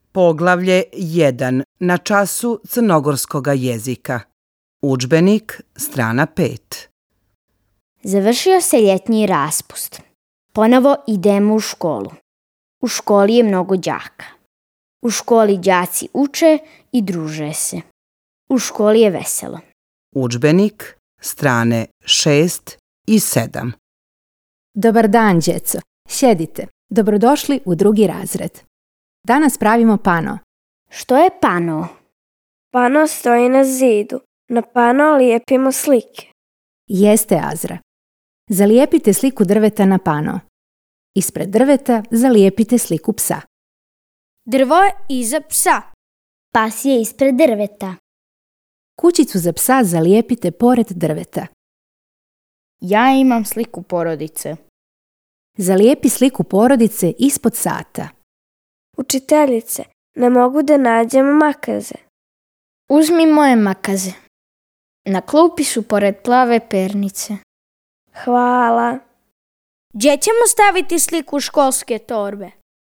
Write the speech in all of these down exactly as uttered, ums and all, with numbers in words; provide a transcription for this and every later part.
Poglavlje jedan. Na času crnogorskoga jezika. Udžbenik, strana pet. Završio se ljetni raspust. Ponovo idemo u školu. U školi je mnogo đaka. U školi đaci uče i druže se. U školi je veselo. Udžbenik, strane šest i sedam. Dobar dan, djeco. Sjedite. Dobrodošli u drugi razred. Danas pravimo pano. Što je pano? Pano stoji na zidu. Na pano lijepimo slike. Jeste, Azra. Zalijepite sliku drveta na pano. Ispred drveta zalijepite sliku psa. Drvo je iza psa. Pas je ispred drveta. Kućicu za psa zalijepite pored drveta. Ja imam sliku porodice. Zalijepi sliku porodice ispod sata. Učiteljice, ne mogu da nađem makaze. Uzmi moje makaze. Na klupi su pored plave pernice. Hvala. Gdje ćemo staviti sliku školske torbe?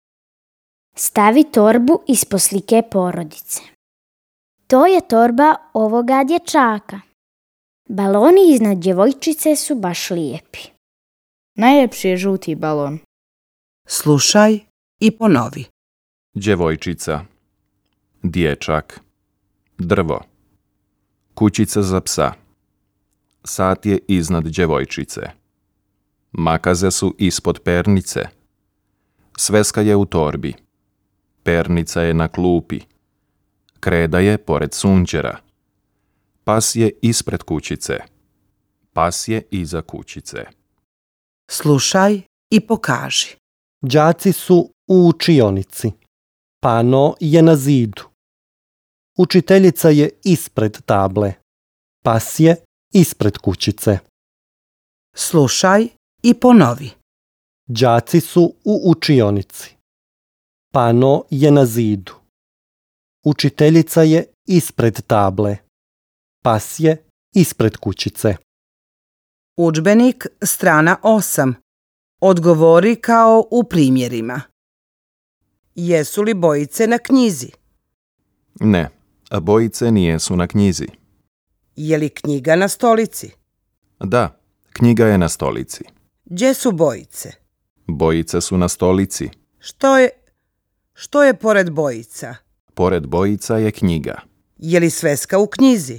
Stavi torbu ispod slike porodice. To je torba ovoga dječaka. Baloni iznad djevojčice su baš lijepi. Najljepši je žuti balon. Slušaj i ponovi. Djevojčica, dječak, drvo, kućica za psa, sat je iznad djevojčice, makaze su ispod pernice, sveska je u torbi, pernica je na klupi, kreda je pored sunđera, pas je ispred kućice, pas je iza kućice. Slušaj i pokaži. Đaci su u učionici. Pano je na zidu. Učiteljica je ispred table. Pas je ispred kućice. Slušaj i ponovi. Đaci su u učionici. Pano je na zidu. Učiteljica je ispred table. Pas je ispred kućice. Udžbenik, strana osam. Odgovori kao u primjerima. Jesu li bojice na knjizi? Ne, bojice nijesu na knjizi. Je li knjiga na stolici? Da, knjiga je na stolici. Gdje su bojice? Bojice su na stolici. Što je, što je pored bojica? Pored bojica je knjiga. Je li sveska u knjizi?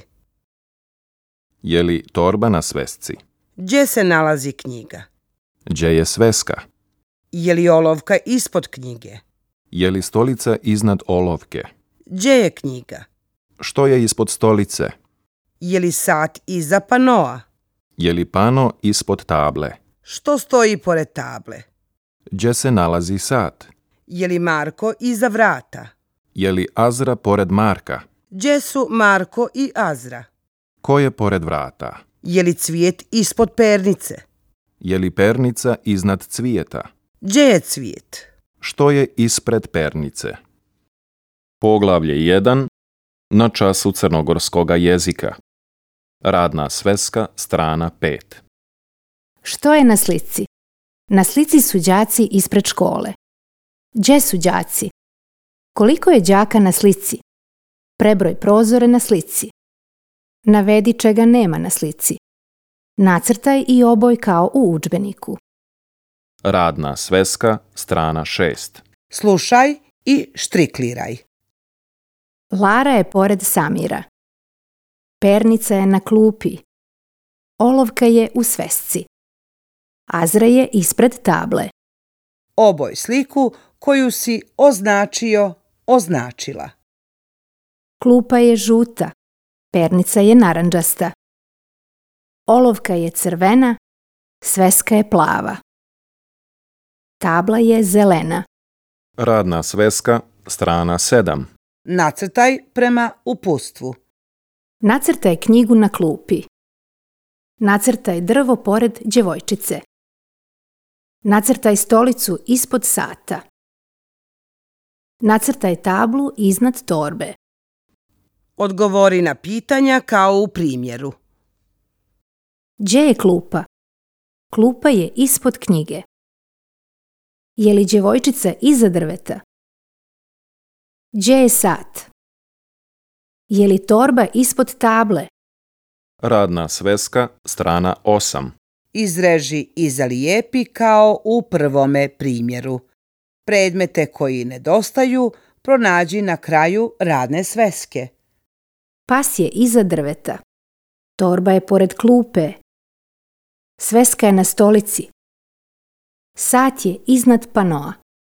Je li torba na svesci? Gdje se nalazi knjiga? Gdje je sveska? Je li olovka ispod knjige? Je li stolica iznad olovke? Gdje je knjiga? Što je ispod stolice? Je li sat iza panoa? Je li pano ispod table? Što stoji pored table? Gdje se nalazi sat? Je li Marko iza vrata? Je li Azra pored Marka? Gdje su Marko i Azra? Ko je pored vrata? Je li cvijet ispod pernice? Je li pernica iznad cvijeta? Gdje je cvijet? Što je ispred pernice? Poglavlje jedan. Na času crnogorskoga jezika. Radna sveska, strana pet. Što je na slici? Na slici su đaci ispred škole. Gdje su đaci? Koliko je đaka na slici? Prebroj prozore na slici. Navedi čega nema na slici. Nacrtaj i oboj kao u udžbeniku. Radna sveska, strana šest. Slušaj i štrikliraj. Lara je pored Samira. Pernica je na klupi. Olovka je u svesci. Azra je ispred table. Oboj sliku koju si označio, označila. Klupa je žuta. Pernica je narandžasta. Olovka je crvena. Sveska je plava. Tabla je zelena. Radna sveska, strana sedam. Nacrtaj prema uputstvu. Nacrtaj knjigu na klupi. Nacrtaj drvo pored djevojčice. Nacrtaj stolicu ispod sata. Nacrtaj tablu iznad torbe. Odgovori na pitanja kao u primjeru. Gdje je klupa? Klupa je ispod knjige. Je li djevojčica iza drveta? Gdje je sat? Je li torba ispod table? Radna sveska, strana osam. Izreži i zalijepi kao u prvome primjeru. Predmete koji nedostaju pronađi na kraju radne sveske. Pas je iza drveta. Torba je pored klupe. Sveska je na stolici. Sat je iznad panoa.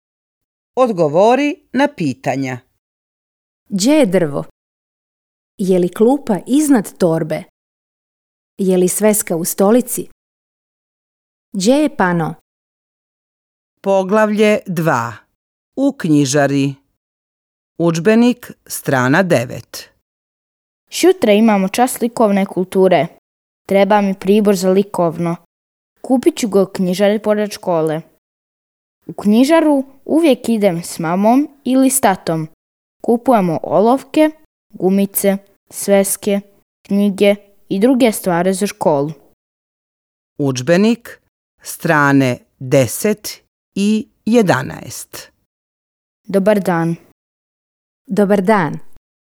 Odgovori na pitanja. Gdje je drvo? Je li klupa iznad torbe? Je li sveska u stolici? Gdje je pano? Poglavlje dva. U knjižari. Udžbenik, strana devet. Šutra imamo čas likovne kulture. Treba mi pribor za likovno. Kupit ću ga u knjižari pored škole. U knjižaru uvijek idem s mamom ili s tatom. Kupujemo olovke, gumice, sveske, knjige i druge stvari za školu. Udžbenik, strane deset i jedanaest. Dobar dan. Dobar dan.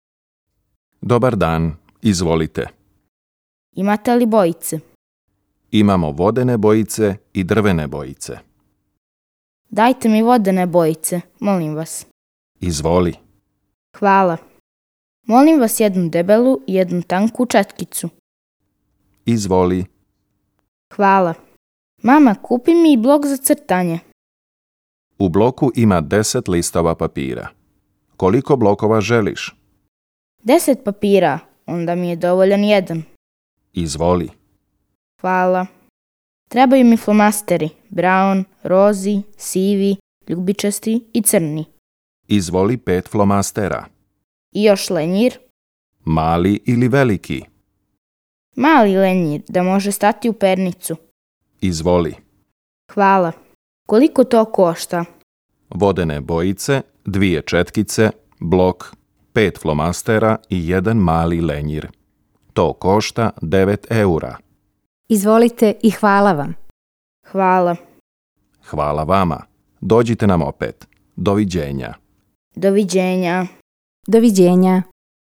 Dobar dan, izvolite. Imate li bojice? Imamo vodene bojice i drvene bojice. Dajte mi vodene bojice, molim vas. Izvoli. Hvala. Molim vas jednu debelu i jednu tanku četkicu. Izvoli. Hvala. Mama, kupi mi i blok za crtanje. U bloku ima deset listova papira. Koliko blokova želiš? Deset papira, onda mi je dovoljan jedan. Izvoli. Hvala. Trebaju mi flomasteri, brown, rozi, sivi, ljubičasti i crni. Izvoli pet flomastera. I još lenjir. Mali ili veliki? Mali lenjir da može stati u pernicu. Izvoli. Hvala. Koliko to košta? Vodene bojice, dvije četkice, blok, pet flomastera i jedan mali lenjir. To košta devet eura. Izvolite i hvala vam. Hvala. Hvala vama. Dođite nam opet. Doviđenja. Doviđenja. Doviđenja.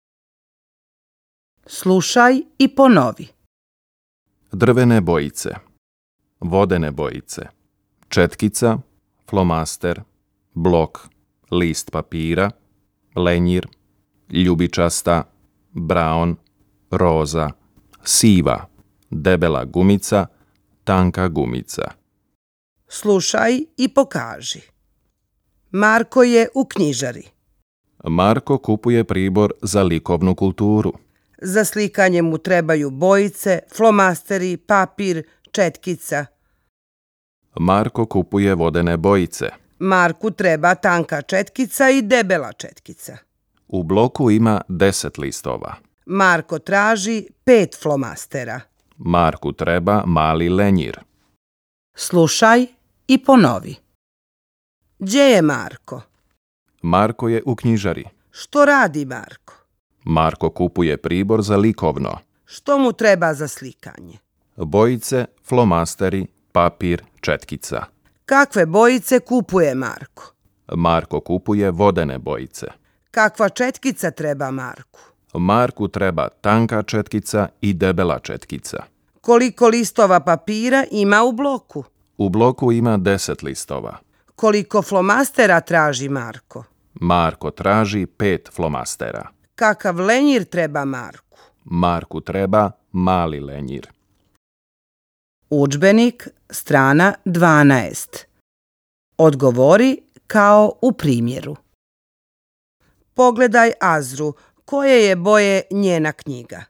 Slušaj i ponovi. Drvene bojice. Vodene bojice. Četkica, flomaster, blok, list papira, lenjir, ljubičasta, brown, roza, siva, debela gumica, tanka gumica. Slušaj i pokaži. Marko je u knjižari. Marko kupuje pribor za likovnu kulturu. Za slikanje mu trebaju bojice, flomasteri, papir, četkica. Marko kupuje vodene bojice. Marku treba tanka četkica i debela četkica. U bloku ima deset listova. Marko traži pet flomastera. Marku treba mali lenjir. Slušaj i ponovi. Gdje je Marko? Marko je u knjižari. Što radi Marko? Marko kupuje pribor za likovno. Što mu treba za slikanje? Bojice, flomasteri, papir, četkica. Kakve bojice kupuje Marko? Marko kupuje vodene bojice. Kakva četkica treba Marku? Marku treba tanka četkica i debela četkica. Koliko listova papira ima u bloku? U bloku ima deset listova. Koliko flomastera traži Marko? Marko traži pet flomastera. Kakav lenjir treba Marku? Marku treba mali lenjir. Udžbenik, strana dvanaest. Odgovori kao u primjeru. Pogledaj Azru. Koje je boje njena knjiga?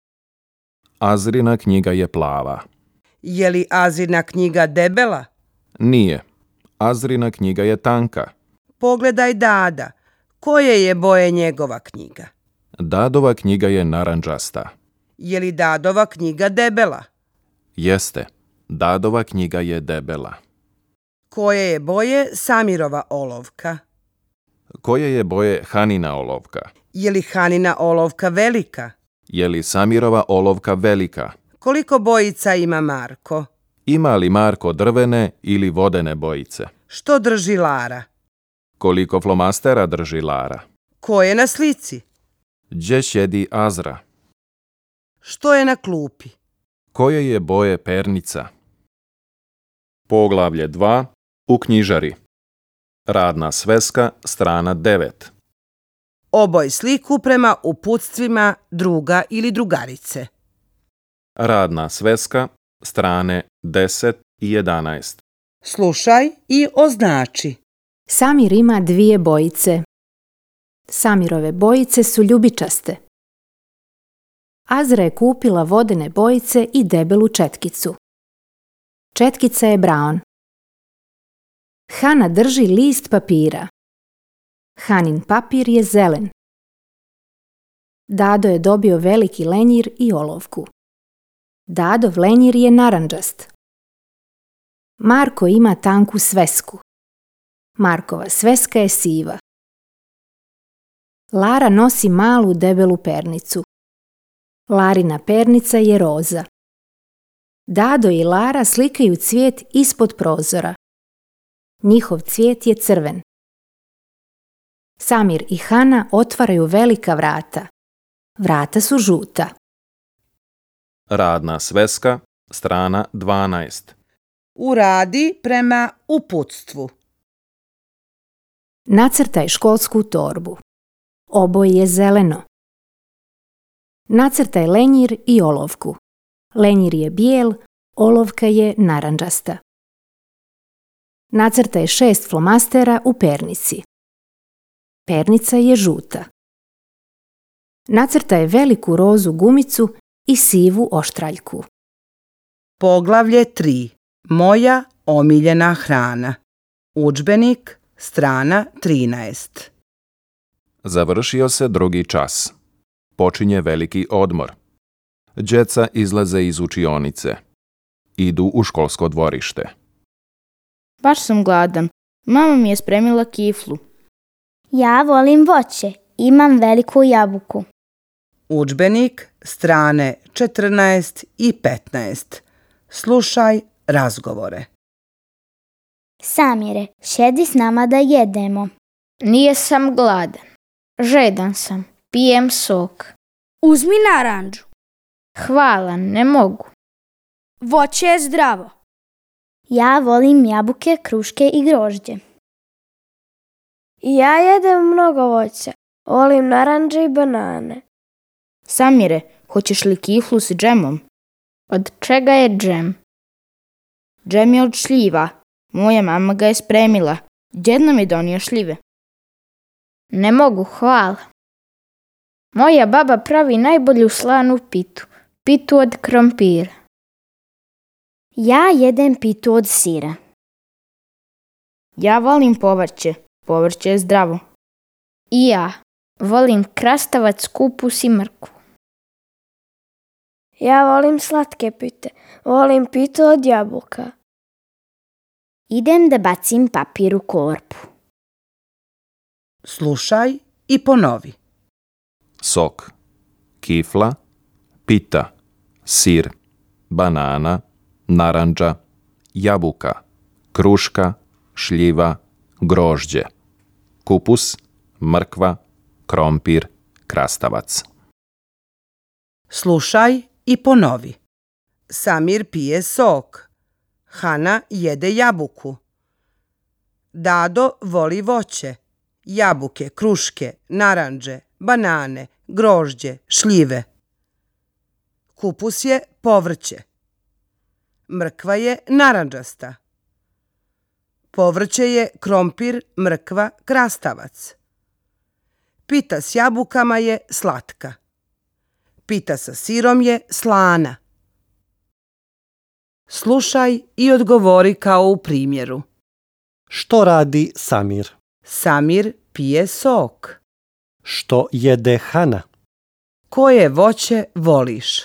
Azrina knjiga je plava. Je li Azrina knjiga debela? Nije. Azrina knjiga je tanka. Pogledaj Dada. Koje je boje njegova knjiga? Dadova knjiga je narandžasta. Je li Dadova knjiga debela? Jeste. Dadova knjiga je debela. Koje je boje Samirova olovka? Koje je boje Hanina olovka? Je li Hanina olovka velika? Je li Samirova olovka velika? Koliko bojica ima Marko? Ima li Marko drvene ili vodene bojice? Što drži Lara? Koliko flomastera drži Lara? Ko je na slici? Gdje sjedi Azra? Što je na klupi? Koje je boje pernica? Poglavlje dva. U knjižari. Radna sveska, strana devet. Oboj sliku prema uputstvima druga ili drugarice. Radna sveska, strane deset i jedanaest. Slušaj i označi. Samir ima dvije bojice. Samirove bojice su ljubičaste. Azra je kupila vodene bojice i debelu četkicu. Četkica je brown. Hana drži list papira. Hanin papir je zelen. Dado je dobio veliki lenjir i olovku. Dadov lenjir je narandžast. Marko ima tanku svesku. Markova sveska je siva. Lara nosi malu debelu pernicu. Larina pernica je roza. Dado i Lara slikaju cvijet ispod prozora. Njihov cvijet je crven. Samir i Hana otvaraju velika vrata. Vrata su žuta. Radna sveska, strana dvanaest. Uradi prema uputstvu. Nacrtaj školsku torbu. Oboj je zeleno. Nacrtaj lenjir i olovku. Lenjir je bijel, olovka je narandžasta. Nacrtaj šest flomastera u pernici. Pernica je žuta. Nacrtaj veliku rozu gumicu i sivu oštraljku. Poglavlje tri. Moja omiljena hrana. Udžbenik, strana trinaest. Završio se drugi čas. Počinje veliki odmor. Djeca izlaze iz učionice. Idu u školsko dvorište. Baš sam gladan. Mama mi je spremila kiflu. Ja volim voće. Imam veliku jabuku. Udžbenik, strane četrnaest i petnaest. Slušaj razgovore. Samire, sjedi s nama da jedemo. Nije sam gladan. Žedan sam. Pijem sok. Uzmi naranđu. Hvala, ne mogu. Voće je zdravo. Ja volim jabuke, kruške i grožđe. Ja jedem mnogo voća. Volim naranđe i banane. Samire, hoćeš li kiflu s džemom? Od čega je džem? Džem je od šljiva. Moja mama ga je spremila. Djed nam je donio šljive. Ne mogu, hvala. Moja baba pravi najbolju slanu pitu. Pitu od krompira. Ja jedem pitu od sira. Ja volim povrće. Povrće je zdravo. I ja volim krastavac, kupus i mrkvu. Ja volim slatke pite. Volim pitu od jabuka. Idem da bacim papir u korpu. Slušaj i ponovi. Sok, kifla, pita, sir, banana, narandža, jabuka, kruška, šljiva, grožđe, kupus, mrkva, krompir, krastavac. Slušaj i ponovi. Samir pije sok. Hana jede jabuku. Dado voli voće. Jabuke, kruške, narandže, banane, grožđe, šljive. Kupus je povrće. Mrkva je narandžasta. Povrće je krompir, mrkva, krastavac. Pita s jabukama je slatka. Pita sa sirom je slana. Slušaj i odgovori kao u primjeru. Što radi Samir? Samir pije sok. Što jede Hana? Koje voće voliš?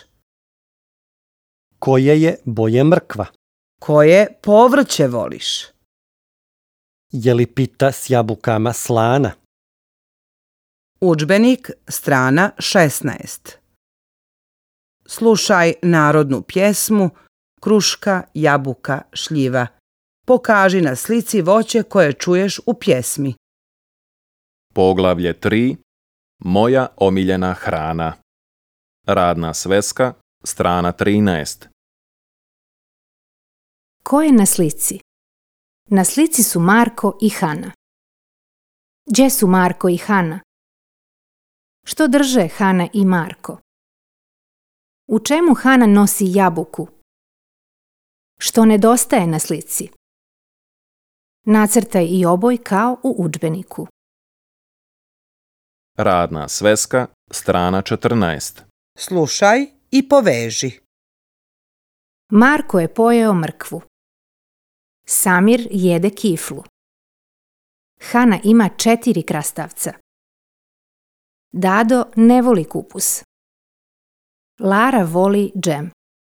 Koje je boje mrkva? Koje povrće voliš? Je li pita s jabukama slana? Udžbenik, strana šesnaest. Slušaj narodnu pjesmu Kruška, jabuka, šljiva. Pokaži na slici voće koje čuješ u pjesmi. Poglavlje tri. Moja omiljena hrana. Radna sveska, strana trinaest. Ko je na slici? Na slici su Marko i Hana. Gdje su Marko i Hana? Što drže Hana i Marko? U čemu Hana nosi jabuku? Što nedostaje na slici? Nacrtaj i oboj kao u udžbeniku. Radna sveska, strana četrnaest. Slušaj i poveži. Marko je pojeo mrkvu. Samir jede kiflu. Hana ima četiri krastavca. Dado ne voli kupus. Lara voli džem.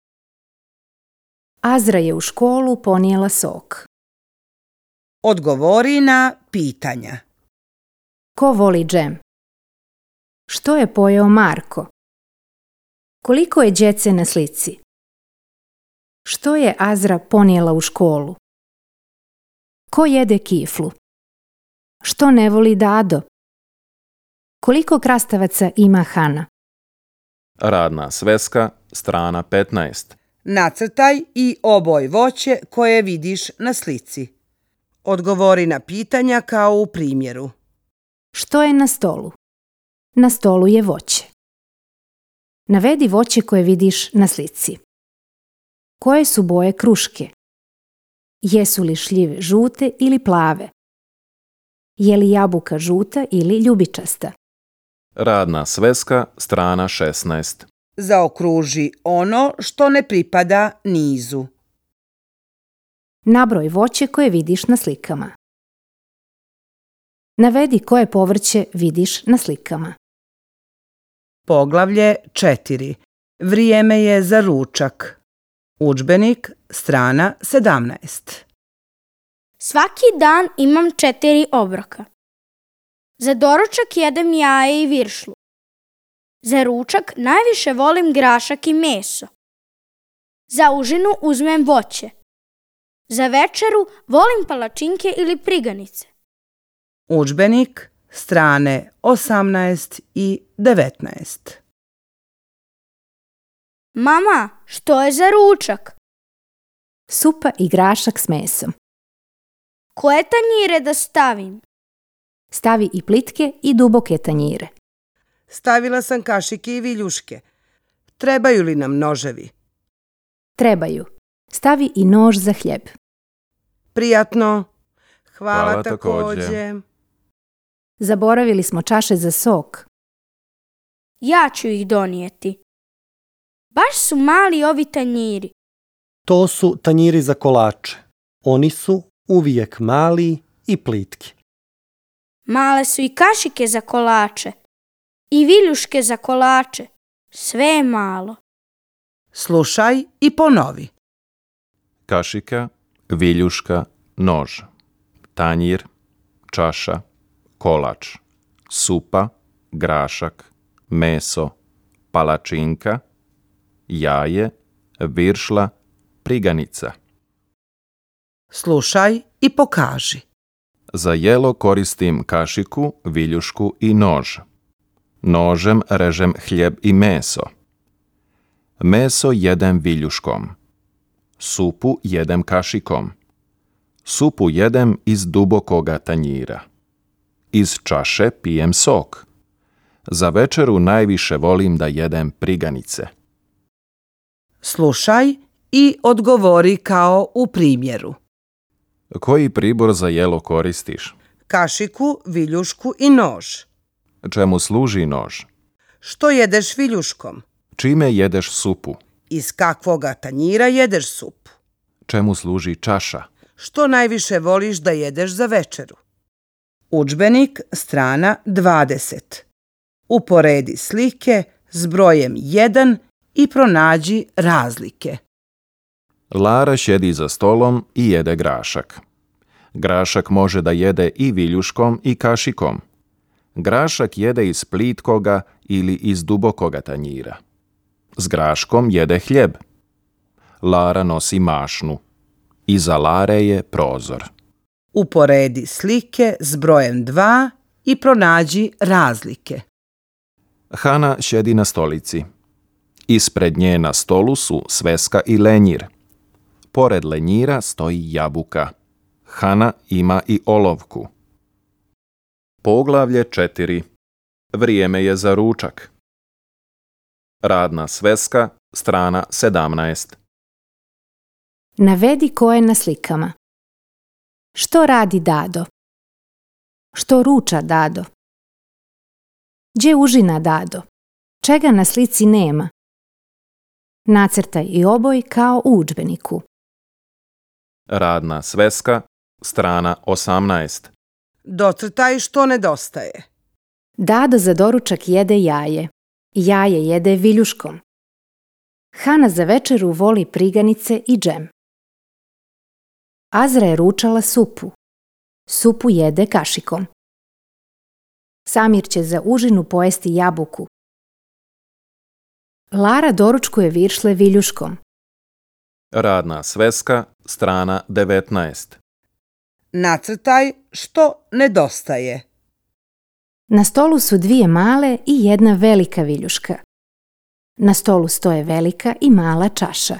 Azra je u školu ponijela sok. Odgovori na pitanja. Ko voli džem? Što je pojeo Marko? Koliko je djece na slici? Što je Azra ponijela u školu? Ko jede kiflu? Što ne voli Dado? Koliko krastavaca ima Hana? Radna sveska, strana petnaest. Nacrtaj i oboj voće koje vidiš na slici. Odgovori na pitanja kao u primjeru. Što je na stolu? Na stolu je voće. Navedi voće koje vidiš na slici. Koje su boje kruške? Jesu li šljive žute ili plave? Je li jabuka žuta ili ljubičasta? Radna sveska, strana šesnaest. Zaokruži ono što ne pripada nizu. Nabroj voće koje vidiš na slikama. Navedi koje povrće vidiš na slikama. Poglavlje četiri. Vrijeme je za ručak. Udžbenik, strana sedamnaest. Svaki dan imam četiri obroka. Za doručak jedem jaje i viršlu. Za ručak najviše volim grašak i meso. Za užinu uzmem voće. Za večeru volim palačinke ili priganice. Udžbenik, strane osamnaest i devetnaest. Mama, što je za ručak? Supa i grašak s mesom. Koje tanjire da stavim? Stavi i plitke i duboke tanjire. Stavila sam kašike i viljuške. Trebaju li nam noževi? Trebaju. Stavi i nož za hljeb. Prijatno. Hvala, Hvala također. također. Zaboravili smo čaše za sok. Ja ću ih donijeti. Baš su mali ovi tanjiri. To su tanjiri za kolače. Oni su uvijek mali i plitki. Male su i kašike za kolače. I viljuške za kolače. Sve je malo. Slušaj i ponovi. Kašika, viljuška, nož. Tanjir, čaša, kolač. Supa, grašak, meso, palačinka, jaje, viršla, priganica. Slušaj i pokaži. Za jelo koristim kašiku, viljušku i nož. Nožem režem hljeb i meso. Meso jedem viljuškom. Supu jedem kašikom. Supu jedem iz dubokoga tanjira. Iz čaše pijem sok. Za večeru najviše volim da jedem priganice. Slušaj i odgovori kao u primjeru. Koji pribor za jelo koristiš? Kašiku, viljušku i nož. Čemu služi nož? Što jedeš viljuškom? Čime jedeš supu? Iz kakvoga tanjira jedeš supu? Čemu služi čaša? Što najviše voliš da jedeš za večeru? Udžbenik, strana dvadeset. Uporedi slike s brojem jedan i pronađi razlike. Lara sjedi za stolom i jede grašak. Grašak može da jede i viljuškom i kašikom. Grašak jede iz plitkoga ili iz dubokoga tanjira. S graškom jede hljeb. Lara nosi mašnu. Iza Lare je prozor. Uporedi slike s brojem dva i pronađi razlike. Hana sjedi na stolici. Ispred nje na stolu su sveska i lenjir. Pored lenjira stoji jabuka. Hana ima i olovku. Poglavlje četiri. Vrijeme je za ručak. Radna sveska, strana sedamnaest. Navedi ko je na slikama. Što radi Dado? Što ruča Dado? Gdje užina Dado? Čega na slici nema? Nacrtaj i oboj kao u udžbeniku. Radna sveska, strana osamnaest. Docrtaj što nedostaje. Dado za doručak jede jaje. Jaje jede viljuškom. Hana za večeru voli priganice i džem. Azra je ručala supu. Supu jede kašikom. Samir će za užinu pojesti jabuku. Lara doručkuje viršle viljuškom. Radna sveska, strana devetnaest. Nacrtaj što nedostaje. Na stolu su dvije male i jedna velika viljuška. Na stolu stoje velika i mala čaša.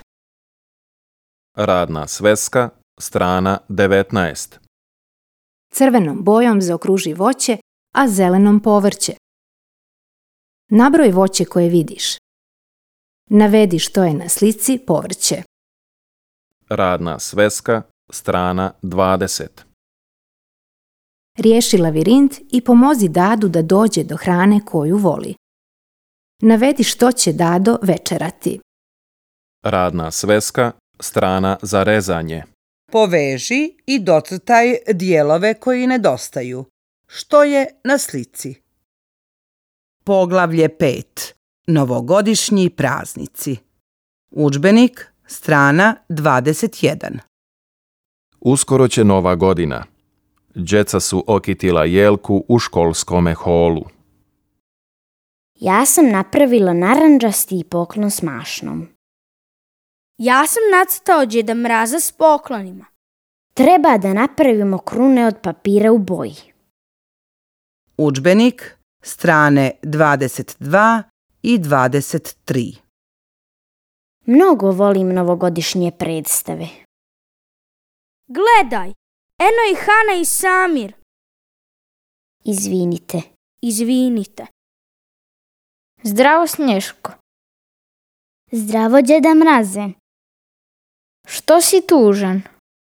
Radna sveska, strana devetnaest. Crvenom bojom zaokruži voće, a zelenom povrće. Nabroj voće koje vidiš. Navedi što je na slici povrće. Radna sveska, strana dvadeset. Riješi lavirint i pomozi Dadu da dođe do hrane koju voli. Navedi što će Dado večerati. Radna sveska, strana za rezanje. Poveži i docrtaj dijelove koji nedostaju. Što je na slici? Poglavlje pet. Novogodišnji praznici. Udžbenik, strana dvadeset jedan. Uskoro će nova godina. Djeca su okitila jelku u školskome holu. Ja sam napravila narandžasti poklon s mašnom. Ja sam nacrtao Djeda Mraza s poklonima. Treba da napravimo krune od papira u boji. Udžbenik, strane dvadeset dva i dvadeset tri. Mnogo volim novogodišnje predstave. Gledaj, eno i Hana i Samir. Izvinite. Izvinite. Zdravo, Snješko. Zdravo, Djeda Mraze. Što si tužan?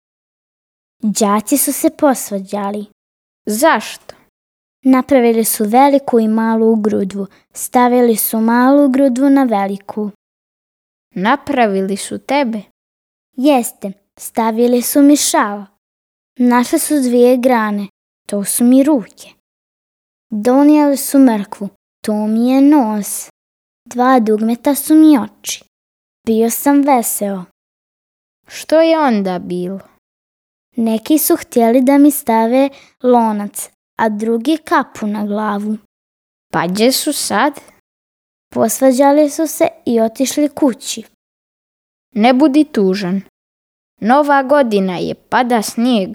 Đaci su se posvađali. Zašto? Napravili su veliku i malu grudvu. Stavili su malu grudvu na veliku. Napravili su tebe? Jeste, stavili su mi šal. Našli su dvije grane, to su mi ruke. Donijeli su mrkvu, to mi je nos. Dva dugmeta su mi oči. Bio sam veseo. Što je onda bilo? Neki su htjeli da mi stave lonac, a drugi kapu na glavu. Pa gdje su sad? Posvađali su se i otišli kući. Ne budi tužan. Nova godina je, pada snijeg.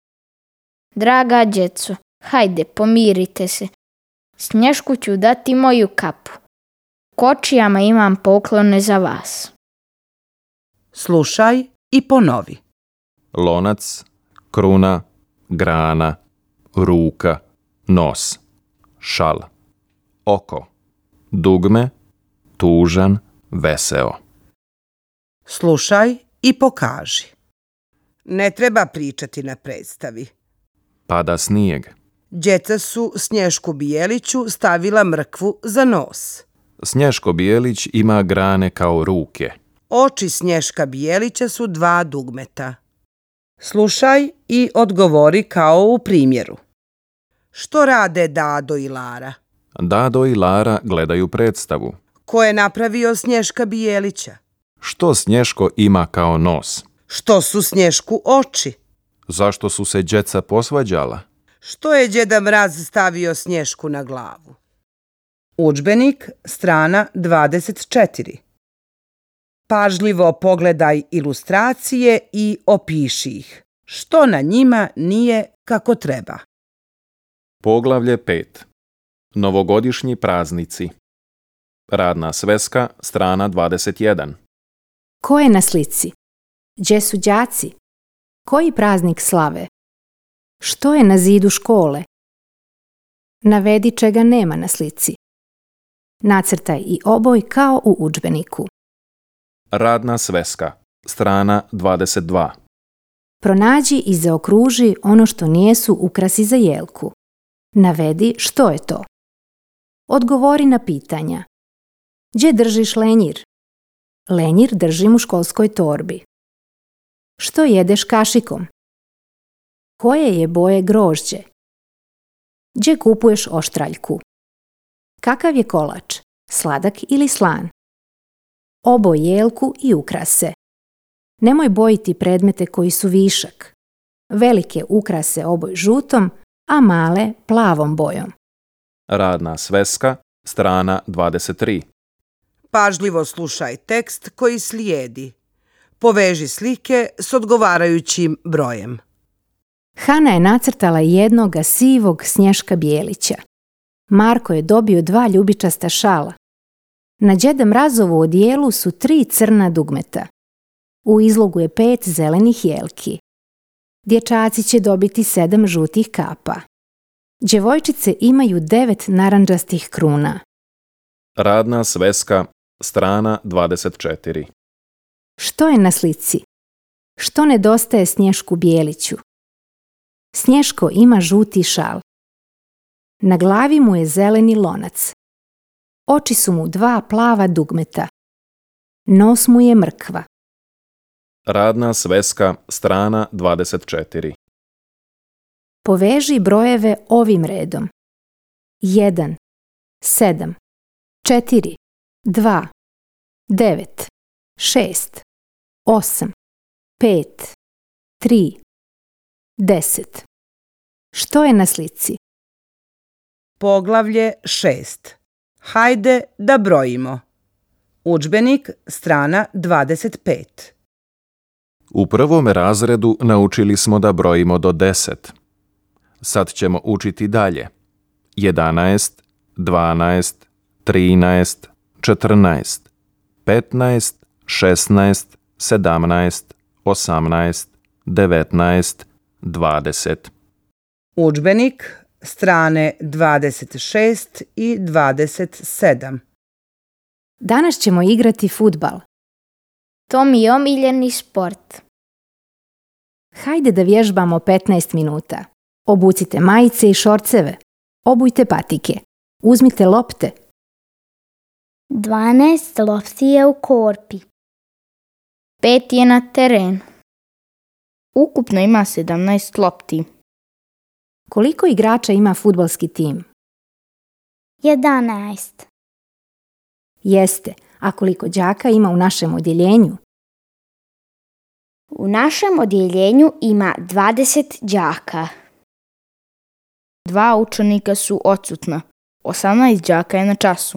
Draga djeco, hajde, pomirite se. Snješku ću dati moju kapu. Kočijama imam poklone za vas. Slušaj i ponovi. Lonac, kruna, grana, ruka, nos, šal, oko, dugme, tužan, veseo. Slušaj i pokaži. Ne treba pričati na predstavi. Pada snijeg. Djeca su Snješku Bijeliću stavila mrkvu za nos. Snješko Bijelić ima grane kao ruke. Oči Snješka Bijelića su dva dugmeta. Slušaj i odgovori kao u primjeru. Što rade Dado i Lara? Dado i Lara gledaju predstavu. Ko je napravio Snješka Bijelića? Što Snješko ima kao nos? Što su Snješku oči? Zašto su se djeca posvađala? Što je Djeda Mraz stavio Snješku na glavu? Udžbenik, strana dvadeset četiri. Pažljivo pogledaj ilustracije i opiši ih. Što na njima nije kako treba? Poglavlje pet. Novogodišnji praznici. Radna sveska, strana dvadeset jedan. Ko je na slici? Gdje su đaci? Koji praznik slave? Što je na zidu škole? Navedi čega nema na slici. Nacrtaj i oboj kao u udžbeniku. Radna sveska, strana dvadeset dva. Pronađi i zaokruži ono što nijesu ukrasi za jelku. Navedi što je to. Odgovori na pitanja. Gdje držiš lenjir? Lenjir držim u školskoj torbi. Što jedeš kašikom? Koje je boje grožđe? Gdje kupuješ oštraljku? Kakav je kolač? Sladak ili slan? Oboj jelku i ukrase. Nemoj bojiti predmete koji su višak. Velike ukrase oboj žutom, a male plavom bojom. Radna sveska, strana dvadeset tri. Pažljivo slušaj tekst koji slijedi. Poveži slike s odgovarajućim brojem. Hana je nacrtala jednoga sivog Snješka Bijelića. Marko je dobio dva ljubičasta šala. Na Đeda Mrazovu odijelu su tri crna dugmeta. U izlogu je pet zelenih jelki. Dječaci će dobiti sedam žutih kapa. Djevojčice imaju devet narandžastih kruna. Radna sveska, strana dvadeset četiri. Što je na slici? Što nedostaje Snješku Bijeliću? Snješko ima žuti šal. Na glavi mu je zeleni lonac. Oči su mu dva plava dugmeta. Nos mu je mrkva. Radna sveska, strana dvadeset četiri. Poveži brojeve ovim redom. jedan, sedam, četiri, dva, devet, šest, osam, pet, tri, deset. Što je na slici? Poglavlje šest. Hajde da brojimo. Udžbenik, strana dvadeset pet. U prvome razredu naučili smo da brojimo do deset. Sad ćemo učiti dalje. jedanaest, dvanaest, trinaest, četrnaest, petnaest, šesnaest, sedamnaest, osamnaest, devetnaest, dvadeset. Udžbenik, strane dvadeset šest i dvadeset sedam. Danas ćemo igrati fudbal. To mi je omiljeni sport. Hajde da vježbamo petnaest minuta. Obucite majice i šorceve. Obujte patike. Uzmite lopte. dvanaest lopti je u korpi. Pet je na terenu. Ukupno ima sedamnaest lopti. Koliko igrača ima fudbalski tim? jedanaest. Jeste. A koliko đaka ima u našem odjeljenju? U našem odjeljenju ima dvadeset đaka. Dva učenika su odsutna. osamnaest đaka je na času.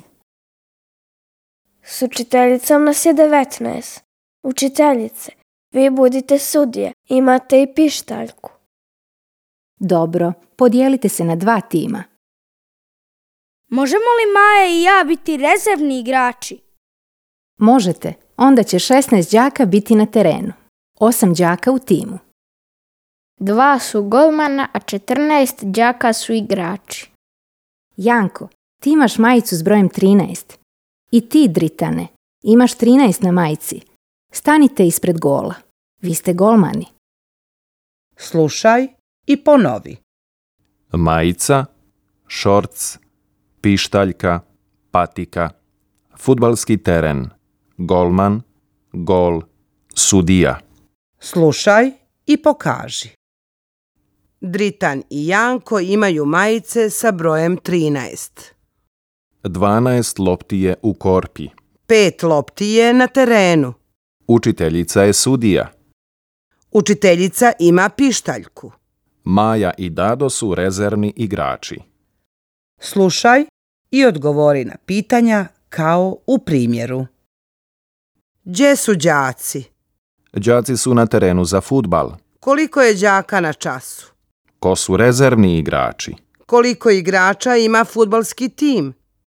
S učiteljicom nas je devetnaest. Učiteljice, vi budite sudije, imate i pištaljku. Dobro, podijelite se na dva tima. Možemo li Maja i ja biti rezervni igrači? Možete, onda će šesnaest đaka biti na terenu. osam đaka u timu. Dva su golmana, a četrnaest đaka su igrači. Janko, ti imaš majicu s brojem trinaest. I ti, Dritane, imaš trinaest na majici. Stanite ispred gola. Vi ste golmani. Slušaj i ponovi. Majica, šorc, pištaljka, patika, fudbalski teren, golman, gol, sudija. Slušaj i pokaži. Dritan i Janko imaju majice sa brojem trinaest. dvanaest lopti je u korpi. Pet lopti je na terenu. Učiteljica je sudija. Učiteljica ima pištaljku. Maja i Dado su rezervni igrači. Slušaj i odgovori na pitanja kao u primjeru. Gdje su đaci? Đaci su na terenu za fudbal. Koliko je đaka na času? Ko su rezervni igrači? Koliko igrača ima fudbalski tim?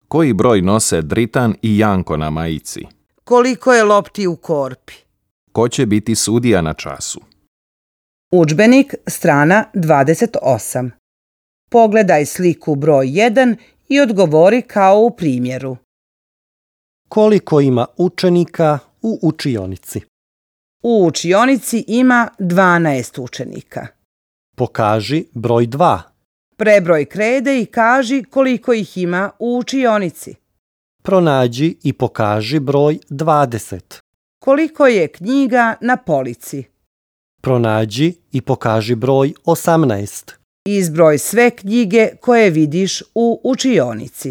Koji broj nose Dritan i Janko na majici? Koliko je lopti u korpi? Ko će biti sudija na času? Udžbenik, strana dvadeset osam. Pogledaj sliku broj jedan i odgovori kao u primjeru. Koliko ima učenika u učionici? U učionici ima dvanaest učenika. Pokaži broj dva. Prebroj krede i kaži koliko ih ima u učionici. Pronađi i pokaži broj dvadeset. Koliko je knjiga na polici? Pronađi i pokaži broj osamnaest. Izbroj sve knjige koje vidiš u učionici.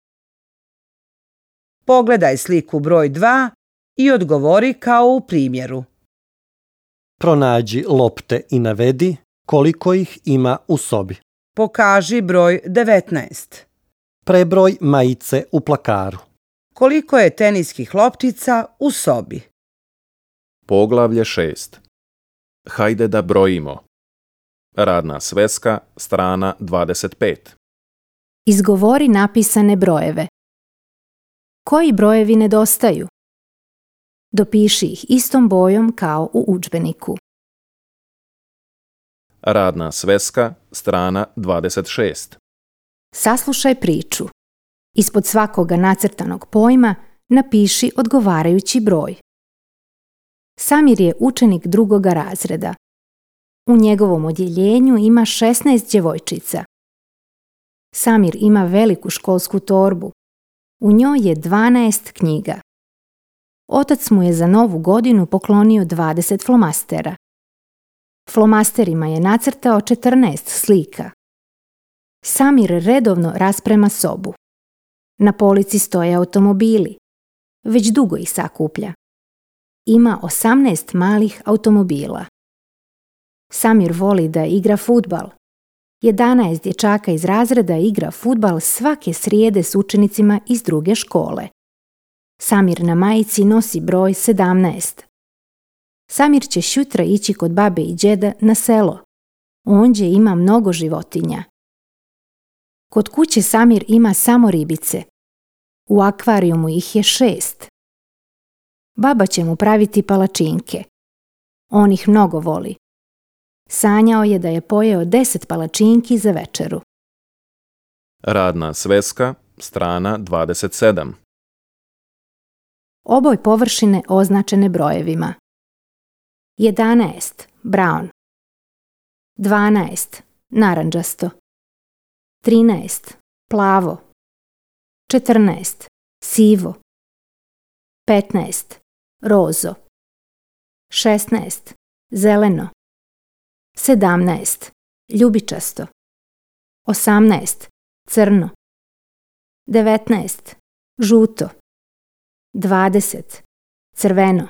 Pogledaj sliku broj dva i odgovori kao u primjeru. Pronađi lopte i navedi koliko ih ima u sobi. Pokaži broj devetnaest. Prebroj majice u plakaru. Koliko je teniskih loptica u sobi? Poglavlje šest. Hajde da brojimo. Radna sveska, strana dvadeset pet. Izgovori napisane brojeve. Koji brojevi nedostaju? Dopiši ih istom bojom kao u udžbeniku. Radna sveska, strana dvadeset šest. Saslušaj priču. Ispod svakoga nacrtanog pojma napiši odgovarajući broj. Samir je učenik drugoga razreda. U njegovom odjeljenju ima šesnaest djevojčica. Samir ima veliku školsku torbu. U njoj je dvanaest knjiga. Otac mu je za novu godinu poklonio dvadeset flomastera. Flomasterima je nacrtao četrnaest slika. Samir redovno rasprema sobu. Na polici stoje automobili. Već dugo ih sakuplja. Ima osamnaest malih automobila. Samir voli da igra fudbal. jedanaest dječaka iz razreda igra fudbal svake srijede s učenicima iz druge škole. Samir na majici nosi broj sedamnaest. Samir će šutra ići kod babe i djeda na selo. Ondje ima mnogo životinja. Kod kuće Samir ima samo ribice. U akvarijumu ih je šest. Baba će mu praviti palačinke. On ih mnogo voli. Sanjao je da je pojeo deset palačinki za večeru. Radna sveska, strana dvadeset sedam. Oboj površine označene brojevima. jedanaest brown. dvanaest narandžasto. trinaest plavo. četrnaest sivo. petnaest rozo. šesnaest zeleno. sedamnaest ljubičasto. osamnaest crno. devetnaest žuto. dvadeset crveno.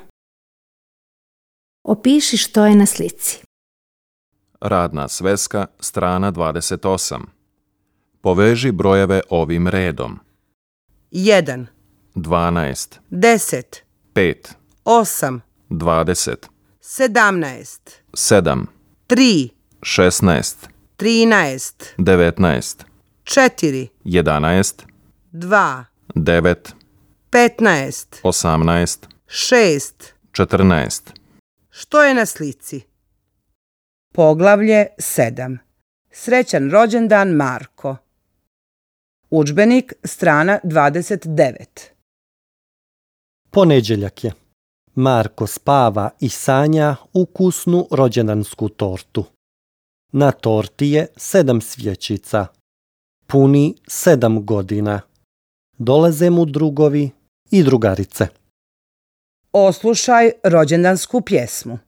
Opiši što je na slici. Radna sveska, strana dvadeset osam. Poveži brojeve ovim redom. jedan, dvanaest, deset, pet, osam, dvadeset, sedamnaest, sedam, tri, šesnaest, trinaest, devetnaest, četiri, jedanaest, dva, devet, petnaest, osamnaest, šest. četrnaest. Što je na slici? Poglavlje sedam. Srećan rođendan Marko. Udžbenik, strana dvadeset devet. Ponedjeljak je. Marko spava i sanja ukusnu rođendansku tortu. Na torti je sedam svjećica. Puni sedam godina. Dolaze mu drugovi i drugarice. Oslušaj rođendansku pjesmu.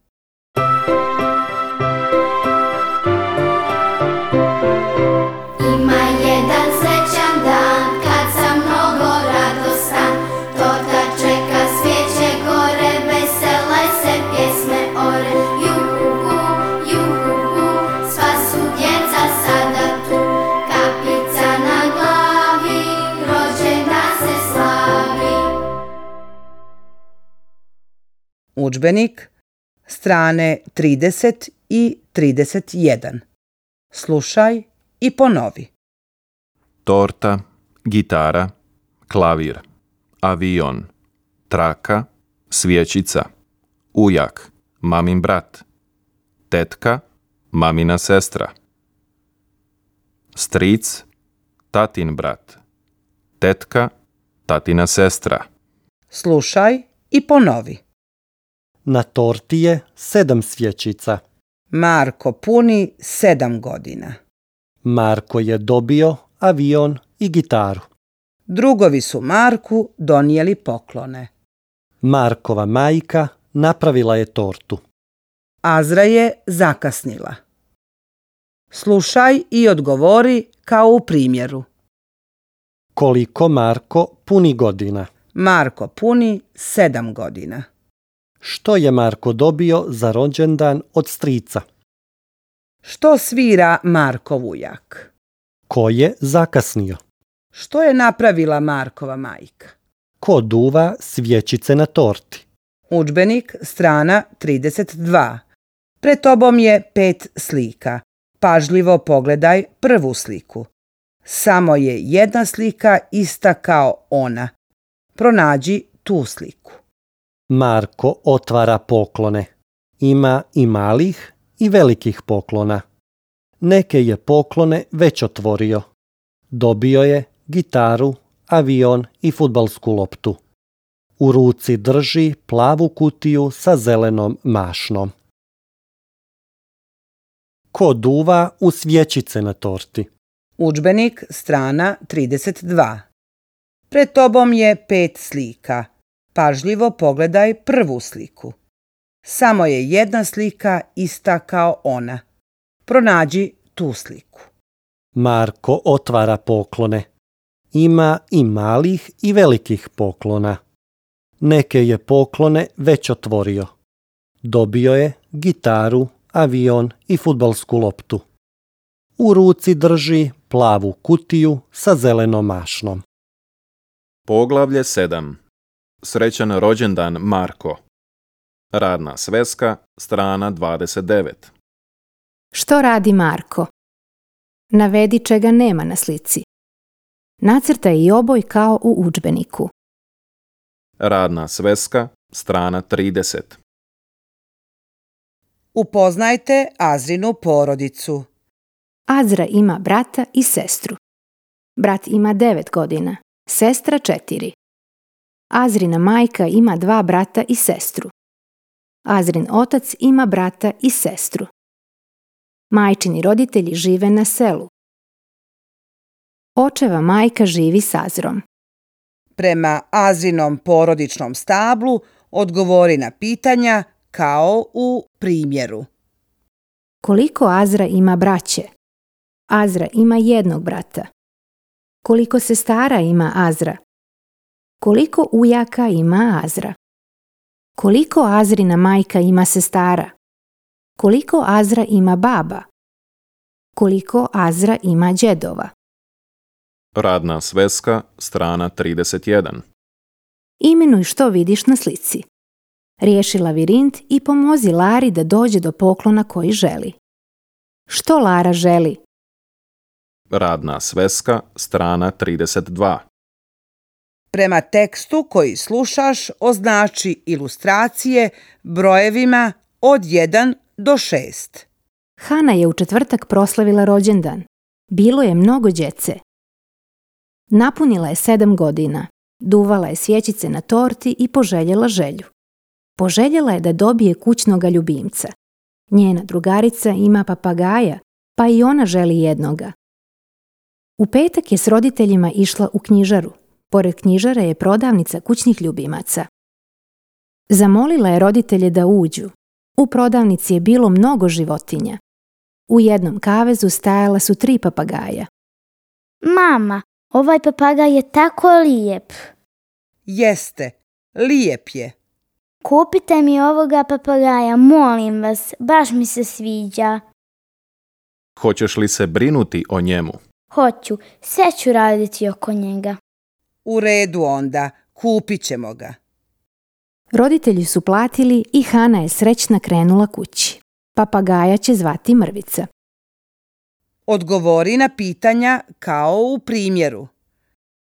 Ima jedan srećan dan kad sam mnogo radostan. Torta čeka, svijeće gore, vesele se pjesme ore. Juhu, juhu, sva su djeca sada tu. Kapica na glavi, rođendan se slavi. Udžbenik, strane trideset i trideset jedan. Slušaj i ponovi. Torta, gitara, klavir, avion, traka, svječica, ujak, mamin brat, tetka, mamina sestra, stric, tatin brat, tetka, tatina sestra. Slušaj i ponovi. Na torti je sedam svječica. Marko puni sedam godina. Marko je dobio avion i gitaru. Drugovi su Marku donijeli poklone. Markova majka napravila je tortu. Azra je zakasnila. Slušaj i odgovori kao u primjeru. Koliko Marko puni godina? Marko puni sedam godina. Što je Marko dobio za rođendan od strica? Što svira Markov ujak? Ko je zakasnio? Što je napravila Markova majka? Ko duva svječice na torti? Udžbenik, strana trideset dva. Pred tobom je pet slika. Pažljivo pogledaj prvu sliku. Samo je jedna slika ista kao ona. Pronađi tu sliku. Marko otvara poklone. Ima i malih i velikih poklona. Neke je poklone već otvorio. Dobio je gitaru, avion i fudbalsku loptu. U ruci drži plavu kutiju sa zelenom mašnom. Ko duva u svječice na torti? Udžbenik, strana trideset dva. Pred tobom je pet slika. Pažljivo pogledaj prvu sliku. Samo je jedna slika ista kao ona. Pronađi tu sliku. Marko otvara poklone. Ima i malih i velikih poklona. Neke je poklone već otvorio. Dobio je gitaru, avion i fudbalsku loptu. U ruci drži plavu kutiju sa zelenom mašnom. Poglavlje sedam. Srećan rođendan Marko. Radna sveska, strana dvadeset devet. Što radi Marko? Navedi čega nema na slici. Nacrtaj i oboj kao u udžbeniku. Radna sveska, strana trideset. Upoznajte Azrinu porodicu. Azra ima brata i sestru. Brat ima devet godina, sestra četiri. Azrina majka ima dva brata i sestru. Azrin otac ima brata i sestru. Majčini roditelji žive na selu. Očeva majka živi s Azrom. Prema Azrinom porodičnom stablu odgovori na pitanja kao u primjeru. Koliko Azra ima braće? Azra ima jednog brata. Koliko sestara ima Azra? Koliko ujaka ima Azra? Koliko Azrina majka ima sestara? Koliko Azra ima baba? Koliko Azra ima džedova? Radna sveska, strana trideset jedan. Imenuj što vidiš na slici. Riješi lavirint i pomozi Lari da dođe do poklona koji želi. Što Lara želi? Radna sveska, strana trideset dva. Prema tekstu koji slušaš označi ilustracije brojevima od jedan do šest. Hana je u četvrtak proslavila rođendan. Bilo je mnogo djece. Napunila je sedam godina. Duvala je svjećice na torti i poželjela želju. Poželjela je da dobije kućnoga ljubimca. Njena drugarica ima papagaja, pa i ona želi jednoga. U petak je s roditeljima išla u knjižaru. Pored knjižare je prodavnica kućnih ljubimaca. Zamolila je roditelje da uđu. U prodavnici je bilo mnogo životinja. U jednom kavezu stajala su tri papagaja. Mama, ovaj papagaj je tako lijep. Jeste, lijep je. Kupite mi ovoga papagaja, molim vas, baš mi se sviđa. Hoćeš li se brinuti o njemu? Hoću, sve ću raditi oko njega. U redu onda, kupit ćemo ga. Roditelji su platili i Hana je srećna krenula kući. Papagaja će zvati Mrvica. Odgovori na pitanja kao u primjeru.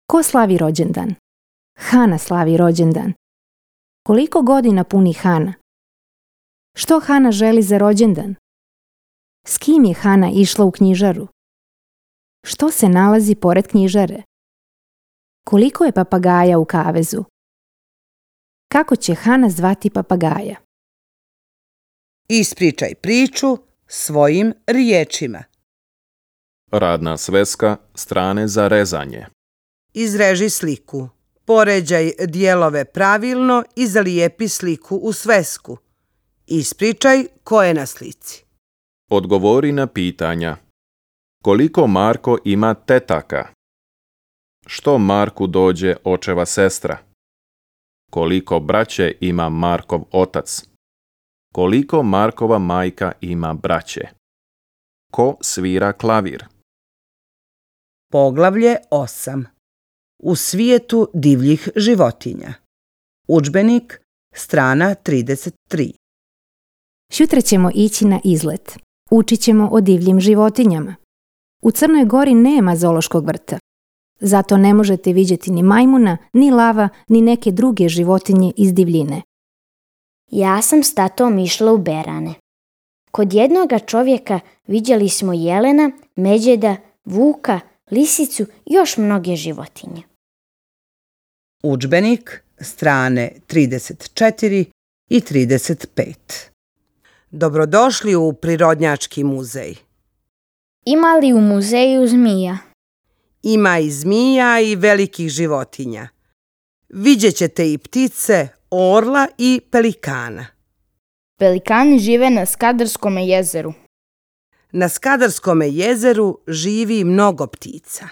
Ko slavi rođendan? Hana slavi rođendan. Koliko godina puni Hana? Što Hana želi za rođendan? S kim je Hana išla u knjižaru? Što se nalazi pored knjižare? Koliko je papagaja u kavezu? Kako će Hana zvati papagaja? Ispričaj priču svojim riječima. Radna sveska, strane za rezanje. Izreži sliku. Poređaj dijelove pravilno i zalijepi sliku u svesku. Ispričaj ko je na slici. Odgovori na pitanja. Koliko Marko ima tetaka? Što Marku dođe očeva sestra? Koliko braće ima Markov otac? Koliko Markova majka ima braće? Ko svira klavir? Poglavlje osam. U svijetu divljih životinja. Udžbenik, strana trideset tri. Sutra ćemo ići na izlet. Učit ćemo o divljim životinjama. U Crnoj Gori nema zoološkog vrta. Zato ne možete vidjeti ni majmuna, ni lava, ni neke druge životinje iz divljine. Ja sam s tatom išla u Berane. Kod jednoga čovjeka vidjeli smo jelena, međeda, vuka, lisicu i još mnoge životinje. Udžbenik, strane trideset četiri i trideset pet. Dobrodošli u Prirodnjački muzej. Ima li u muzeju zmija? Ima i zmija i velikih životinja. Vidjet ćete i ptice, orla i pelikana. Pelikani žive na Skadarskom jezeru. Na Skadarskom jezeru živi mnogo ptica.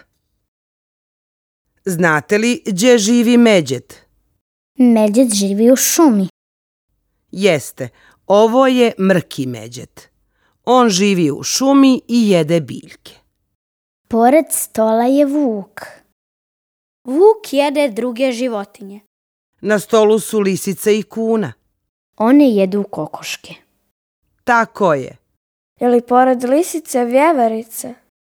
Znate li gdje živi međed? Međed živi u šumi. Jeste, ovo je mrki međed. On živi u šumi i jede biljke. Pored stola je vuk. Vuk jede druge životinje. Na stolu su lisice i kuna. One jedu kokoške. Tako je. Je li pored lisice vjeverica?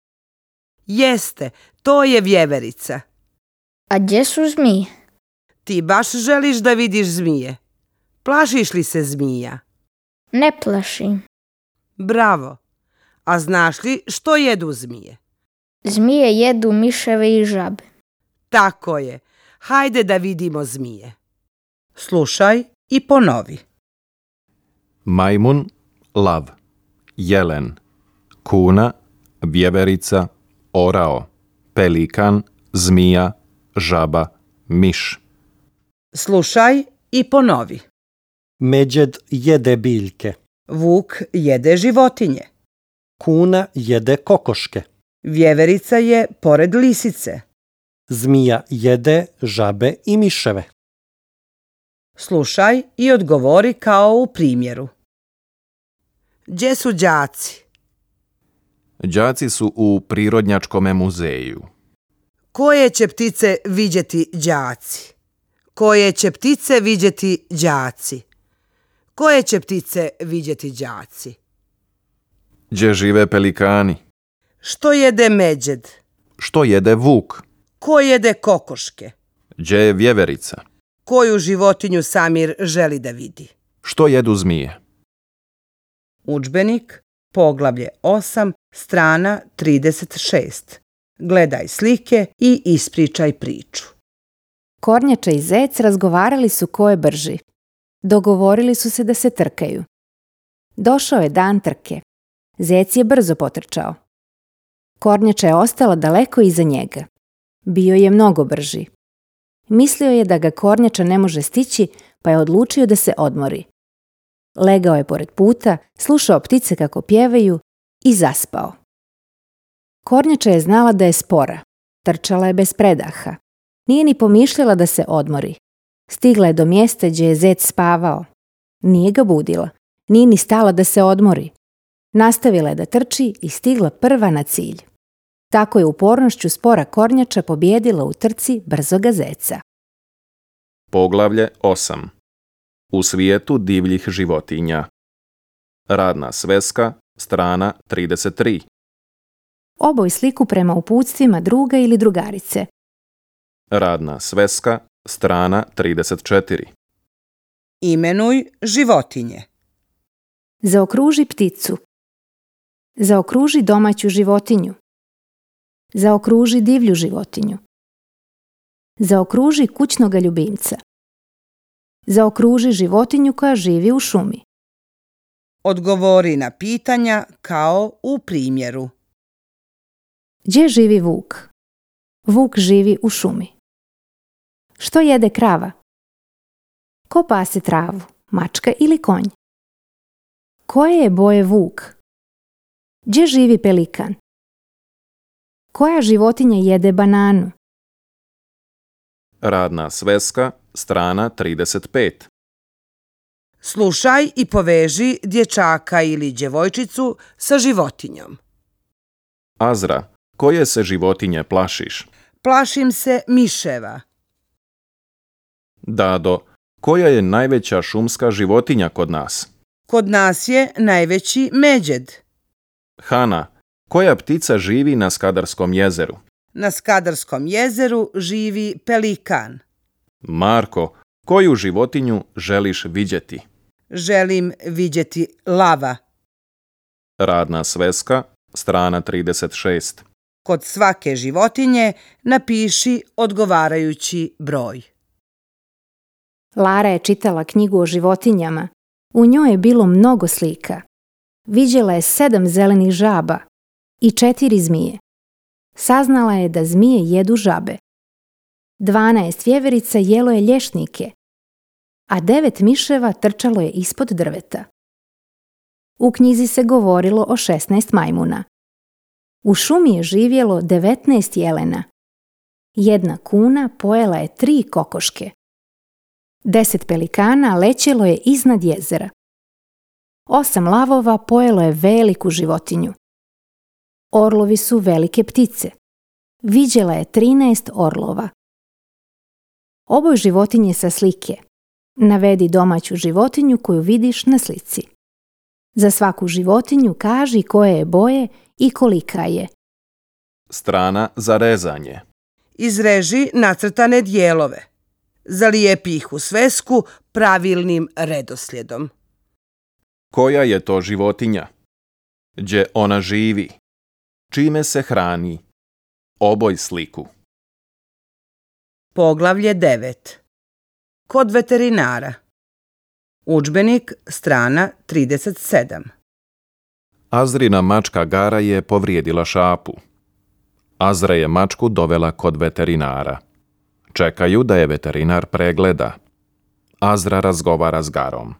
Jeste, to je vjeverica. A gdje su zmije? Ti baš želiš da vidiš zmije. Plašiš li se zmija? Ne plašim. Bravo. A znaš li što jedu zmije? Zmije jedu miševe i žabe. Tako je. Hajde da vidimo zmije. Slušaj i ponovi. Majmun, lav, jelen, kuna, vjeverica, orao, pelikan, zmija, žaba, miš. Slušaj i ponovi. Međed jede biljke. Vuk jede životinje. Kuna jede kokoške. Vjeverica je pored lisice. Zmija jede žabe i miševe. Slušaj i odgovori kao u primjeru. Gdje su đaci? Đaci su u Prirodnjačkome muzeju. Koje će ptice vidjeti đaci? Koje će ptice vidjeti đaci? Koje će ptice vidjeti đaci? Gdje žive pelikani? Što jede međed? Što jede vuk? Ko jede kokoške? Gdje je vjeverica? Koju životinju Samir želi da vidi? Što jedu zmije? Udžbenik, poglavlje osam, strana trideset šest. Gledaj slike i ispričaj priču. Kornjača i zec razgovarali su ko je brži. Dogovorili su se da se trkaju. Došao je dan trke. Zec je brzo potrčao. Kornjača je ostala daleko iza njega. Bio je mnogo brži. Mislio je da ga kornjača ne može stići, pa je odlučio da se odmori. Legao je pored puta, slušao ptice kako pjevaju i zaspao. Kornjača je znala da je spora. Trčala je bez predaha. Nije ni pomišljala da se odmori. Stigla je do mjesta gdje je zec spavao. Nije ga budila. Nije ni stala da se odmori. Nastavila je da trči i stigla prva na cilj. Tako je upornošću spora kornjača pobjedila u trci brzoga zeca. Poglavlje osam. U svijetu divljih životinja. Radna sveska, strana trideset tri. Oboj sliku prema uputstvima druga ili drugarice. Radna sveska, strana trideset četiri. Imenuj životinje. Zaokruži pticu. Zaokruži domaću životinju. Zaokruži divlju životinju. Zaokruži kućnoga ljubimca. Zaokruži životinju koja živi u šumi. Odgovori na pitanja kao u primjeru. Gdje živi vuk? Vuk živi u šumi. Što jede krava? Ko pase travu, mačka ili konj? Koje je boje vuk? Gdje živi pelikan? Koja životinja jede bananu? Radna sveska, strana trideset pet. Slušaj i poveži dječaka ili djevojčicu sa životinjom. Azra, koje se životinje plašiš? Plašim se miševa. Dado, koja je najveća šumska životinja kod nas? Kod nas je najveći međed. Hana, koja ptica živi na Skadarskom jezeru? Na Skadarskom jezeru živi pelikan. Marko, koju životinju želiš vidjeti? Želim vidjeti lava. Radna sveska, strana trideset šest. Kod svake životinje napiši odgovarajući broj. Lara je čitala knjigu o životinjama. U njoj je bilo mnogo slika. Viđela je sedam zelenih žaba i četiri zmije. Saznala je da zmije jedu žabe. Dvanaest vjeverica jelo je lješnike, a devet miševa trčalo je ispod drveta. U knjizi se govorilo o šesnaest majmuna. U šumi je živjelo devetnaest jelena. Jedna kuna pojela je tri kokoške. Deset pelikana lećelo je iznad jezera. Osam lavova pojelo je veliku životinju. Orlovi su velike ptice. Viđela je trinaest orlova. Oboj životinje sa slike. Navedi domaću životinju koju vidiš na slici. Za svaku životinju kaži koje je boje i kolika je. Strana za rezanje. Izreži nacrtane dijelove. Zalijepi ih u svesku pravilnim redoslijedom. Koja je to životinja? Gdje ona živi? Čime se hrani? Oboj sliku. Poglavlje devet. Kod veterinara. Udžbenik, strana trideset sedam. Azrina mačka Gara je povrijedila šapu. Azra je mačku dovela kod veterinara. Čekaju da je veterinar pregleda. Azra razgovara s Garom.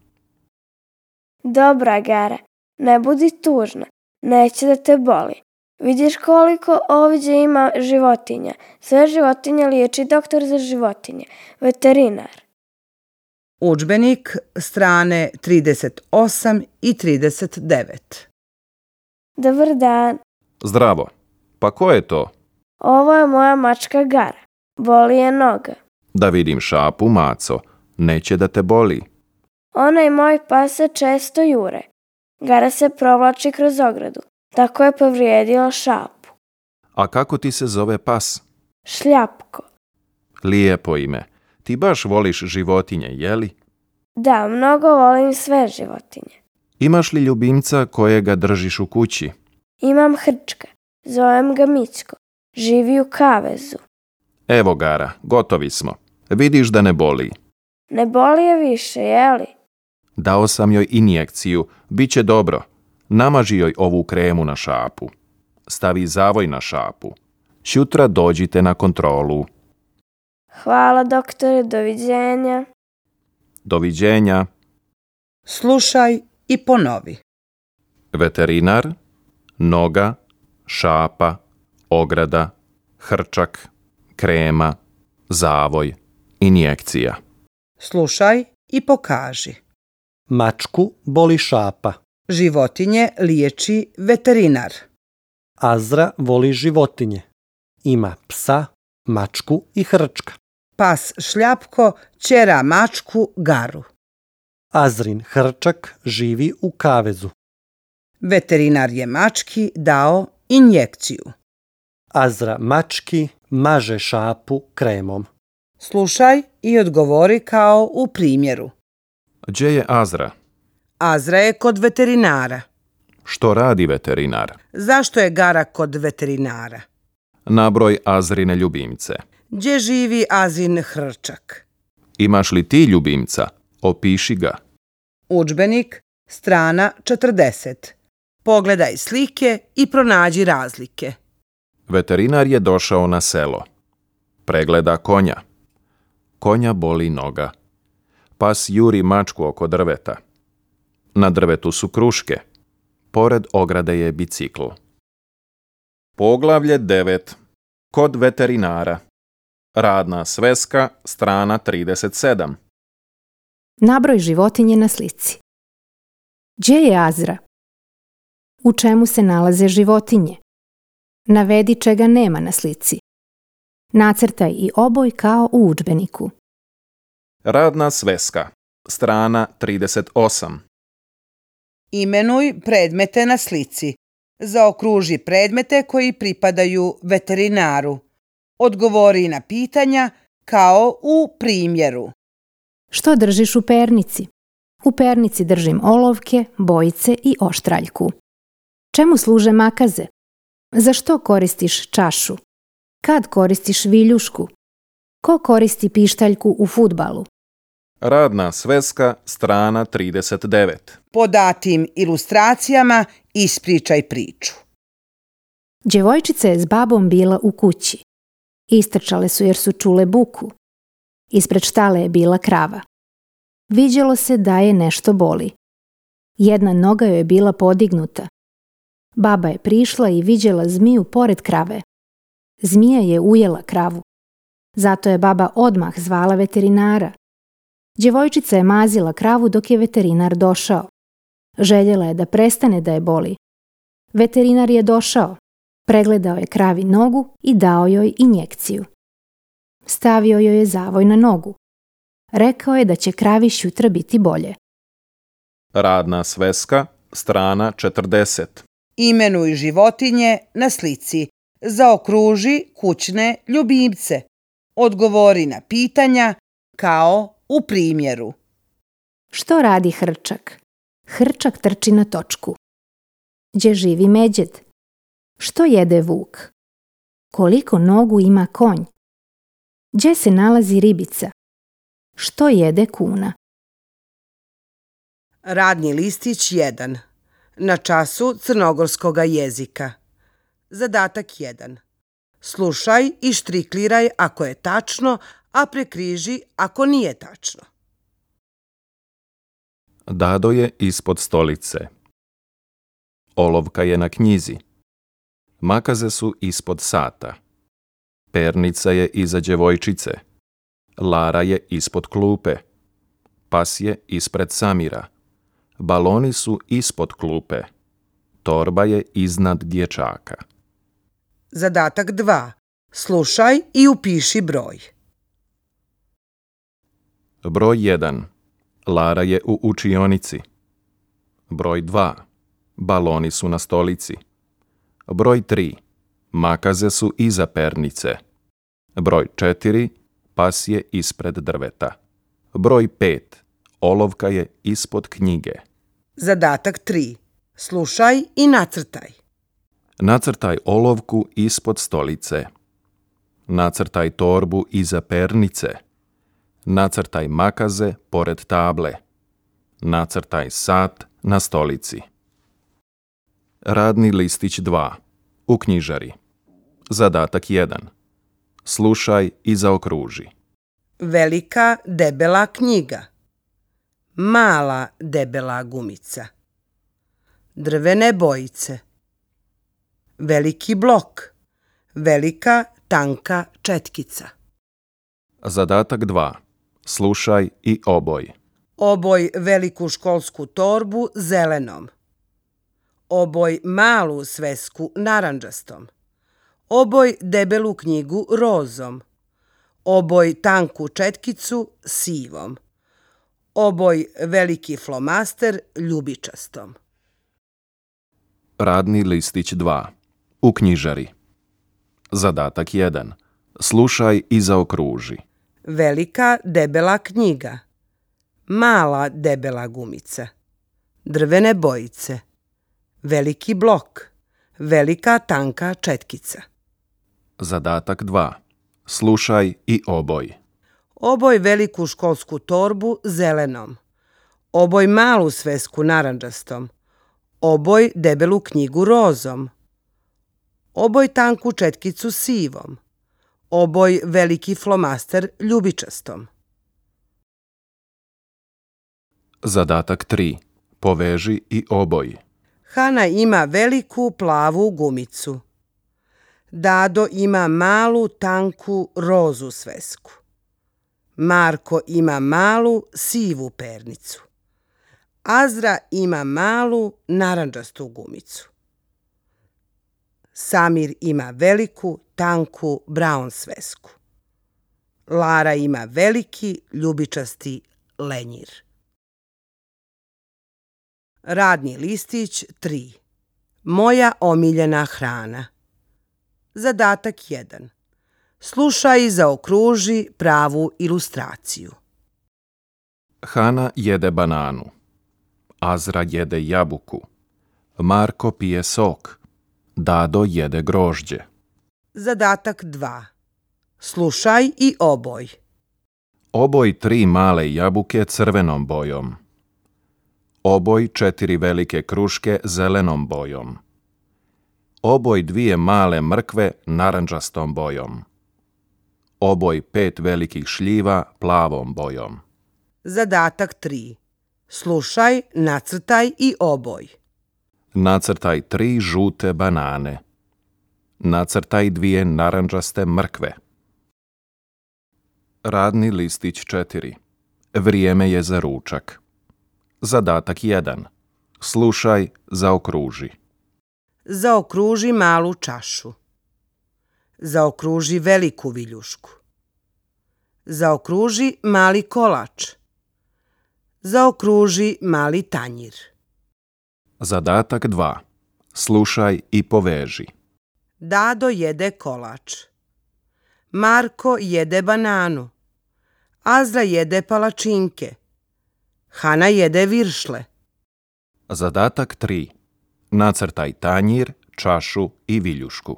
Dobra, Gara, ne budi tužna, neće da te boli. Vidiš koliko ovdje ima životinja. Sve životinje liječi doktor za životinje, veterinar. Udžbenik, strane trideset osam i trideset devet. Dobar dan. Zdravo. Pa ko je to? Ovo je moja mačka Gara. Boli je noga. Da vidim šapu, maco. Neće da te boli. Ona i moj pas se često jure. Gara se provlači kroz ogradu. Tako je povrijedila šapu. A kako ti se zove pas? Šljapko. Lijepo ime. Ti baš voliš životinje, jeli? Da, mnogo volim sve životinje. Imaš li ljubimca kojega držiš u kući? Imam hrčka. Zovem ga Mićko. Živi u kavezu. Evo, Gara, gotovi smo. Vidiš da ne boli. Ne boli je više, jeli? Dao sam joj injekciju. Biće dobro. Namaži joj ovu kremu na šapu. Stavi zavoj na šapu. Šutra dođite na kontrolu. Hvala, doktore, doviđenja. Doviđenja. Slušaj i ponovi. Veterinar, noga, šapa, ograda, hrčak, krema, zavoj, injekcija. Slušaj i pokaži. Mačku boli šapa. Životinje liječi veterinar. Azra voli životinje. Ima psa, mačku i hrčka. Pas Šljapko ćera mačku Garu. Azrin hrčak živi u kavezu. Veterinar je mački dao injekciju. Azra mački maže šapu kremom. Slušaj i odgovori kao u primjeru. Gdje je Azra? Azra je kod veterinara. Što radi veterinar? Zašto je Gara kod veterinara? Nabroj Azrine ljubimce. Gdje živi Azin hrčak? Imaš li ti ljubimca? Opiši ga. Udžbenik, strana četrdeset. Pogledaj slike i pronađi razlike. Veterinar je došao na selo. Pregleda konja. Konja boli noga. Pas juri mačku oko drveta. Na drvetu su kruške. Pored ograde je bicikl. Poglavlje devet. Kod veterinara. Radna sveska, strana trideset sedam. Nabroj životinje na slici. Gdje je Azra? U čemu se nalaze životinje? Navedi čega nema na slici. Nacrtaj i oboj kao u udžbeniku. Radna sveska, strana trideset osam. Imenuj predmete na slici. Zaokruži predmete koji pripadaju veterinaru. Odgovori na pitanja kao u primjeru. Što držiš u pernici? U pernici držim olovke, bojice i oštraljku. Čemu služe makaze? Za što koristiš čašu? Kad koristiš viljušku? Ko koristi pištaljku u fudbalu? Radna sveska, strana trideset devet. Po datim ilustracijama ispričaj priču. Djevojčica je s babom bila u kući. Istrčale su jer su čule buku. Ispred štale je bila krava. Viđelo se da je nešto boli. Jedna noga joj je bila podignuta. Baba je prišla i viđela zmiju pored krave. Zmija je ujela kravu. Zato je baba odmah zvala veterinara. Djevojčica je mazila kravu dok je veterinar došao. Željela je da prestane da je boli. Veterinar je došao. Pregledao je kravi nogu i dao joj injekciju. Stavio joj je zavoj na nogu. Rekao je da će kravi šutra biti bolje. Radna sveska, strana četrdeset. Imenuj životinje na slici. Zaokruži kućne ljubimce. Odgovori na pitanja kao u primjeru. Što radi hrčak? Hrčak trči na točku. Gdje živi međed? Što jede vuk? Koliko nogu ima konj? Gdje se nalazi ribica? Što jede kuna? Radni listić jedan. Na času crnogorskog jezika. Zadatak jedan. Slušaj i štrikliraj ako je tačno, a prekriži ako nije tačno. Dado je ispod stolice. Olovka je na knjizi. Makaze su ispod sata. Pernica je iza djevojčice. Lara je ispod klupe. Pas je ispred Samira. Baloni su ispod klupe. Torba je iznad dječaka. Zadatak dva. Slušaj i upiši broj. Broj jedan. Lara je u učionici. Broj dva. Baloni su na stolici. Broj tri. Makaze su iza pernice. Broj četiri. Pas je ispred drveta. Broj pet. Olovka je ispod knjige. Zadatak tri. Slušaj i nacrtaj. Nacrtaj olovku ispod stolice. Nacrtaj torbu iza pernice. Nacrtaj makaze pored table. Nacrtaj sat na stolici. Radni listić dva. U knjižari. Zadatak jedan. Slušaj i zaokruži. Velika debela knjiga. Mala debela gumica. Drvene bojice. Veliki blok. Velika tanka četkica. Zadatak dva. Slušaj i oboj. Oboj veliku školsku torbu zelenom. Oboj malu svesku narandžastom. Oboj debelu knjigu rozom. Oboj tanku četkicu sivom. Oboj veliki flomaster ljubičastom. Radni listić dva. U knjižari. Zadatak jedan. Slušaj i zaokruži. Velika debela knjiga. Mala debela gumica. Drvene bojice. Veliki blok. Velika tanka četkica. Zadatak dva. Slušaj i oboj. Oboj veliku školsku torbu zelenom. Oboj malu svesku narandžastom. Oboj debelu knjigu rozom. Oboj tanku četkicu sivom. Oboj veliki flomaster ljubičastom. Zadatak tri. Poveži i oboj. Hana ima veliku plavu gumicu. Dado ima malu tanku rozu svesku. Marko ima malu sivu pernicu. Azra ima malu narandžastu gumicu. Samir ima veliku tanku braun svesku. Lara ima veliki ljubičasti lenjir. Radni listić tri. Moja omiljena hrana. Zadatak jedan. Slušaj i zaokruži pravu ilustraciju. Hana jede bananu. Azra jede jabuku. Marko pije sok. Dado jede grožđe. Zadatak dva. Slušaj i oboj. Oboj tri male jabuke crvenom bojom. Oboj četiri velike kruške zelenom bojom. Oboj dvije male mrkve narandžastom bojom. Oboj pet velikih šljiva plavom bojom. Zadatak tri. Slušaj, nacrtaj i oboj. Nacrtaj tri žute banane. Nacrtaj dvije narandžaste mrkve. Radni listić četiri. Vrijeme je za ručak. Zadatak jedan. Slušaj, zaokruži. Zaokruži malu čašu. Zaokruži veliku viljušku. Zaokruži mali kolač. Zaokruži mali tanjir. Zadatak dva. Slušaj i poveži. Dado jede kolač. Marko jede bananu. Azra jede palačinke. Hana jede viršle. Zadatak tri. Nacrtaj tanjir, čašu i viljušku.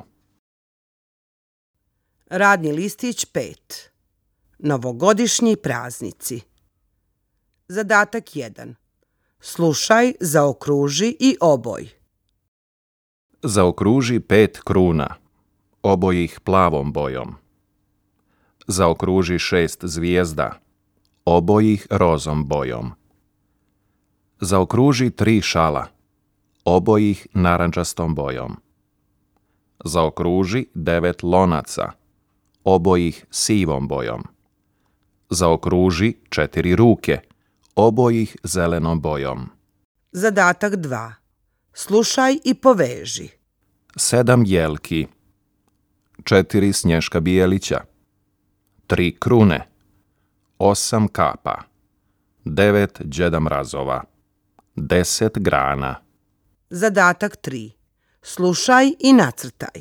Radni listić pet. Novogodišnji praznici. Zadatak jedan. Slušaj, zaokruži i oboj. Zaokruži pet kruna. Oboj ih plavom bojom. Zaokruži šest zvijezda. Oboj ih rozom bojom. Zaokruži tri šala. Oboj ih narandžastom bojom. Zaokruži devet lonaca. Oboj ih sivom bojom. Zaokruži četiri ruke. Oboj ih zelenom bojom. Zadatak dva. Slušaj i poveži. Sedam jelki. Četiri Snješka Bijelića. Tri krune. Osam kapa. Devet Đeda Mrazova. Deset grana. Zadatak tri. Slušaj i nacrtaj.